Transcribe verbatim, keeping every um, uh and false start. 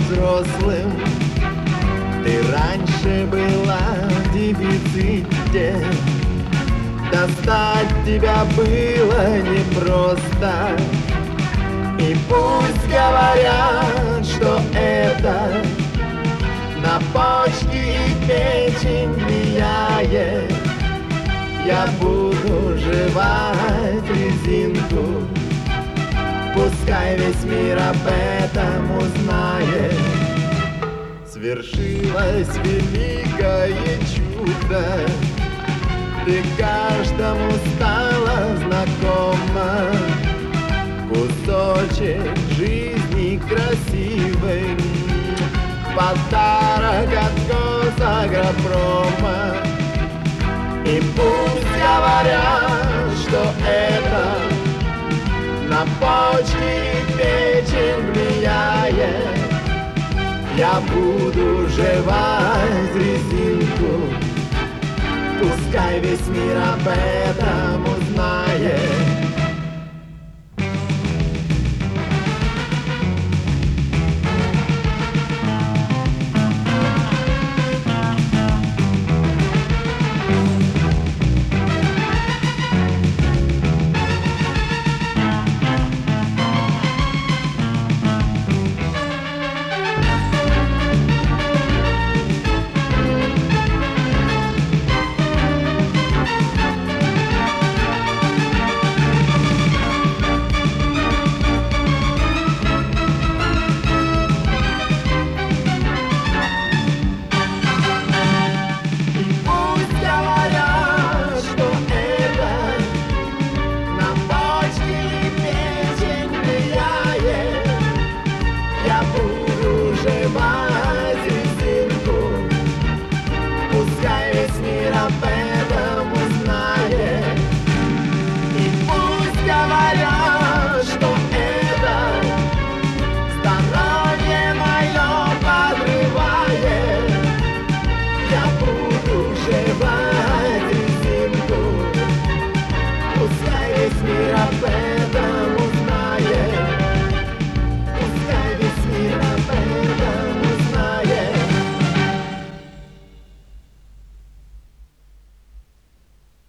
взрослым. Ты раньше была в дефиците, достать тебя было непросто. И пусть говорят, что это на почки и печень влияет, я буду жевать резинку, пускай весь мир об этом узнает. Свершилось великое чудо, ты каждому стала знакома. Кусочек жизни красивый, подарок от Госагропрома. И пусть говорят, что это на почки и печень влияет, я буду жевать резинку, пускай весь мир об этом узнает.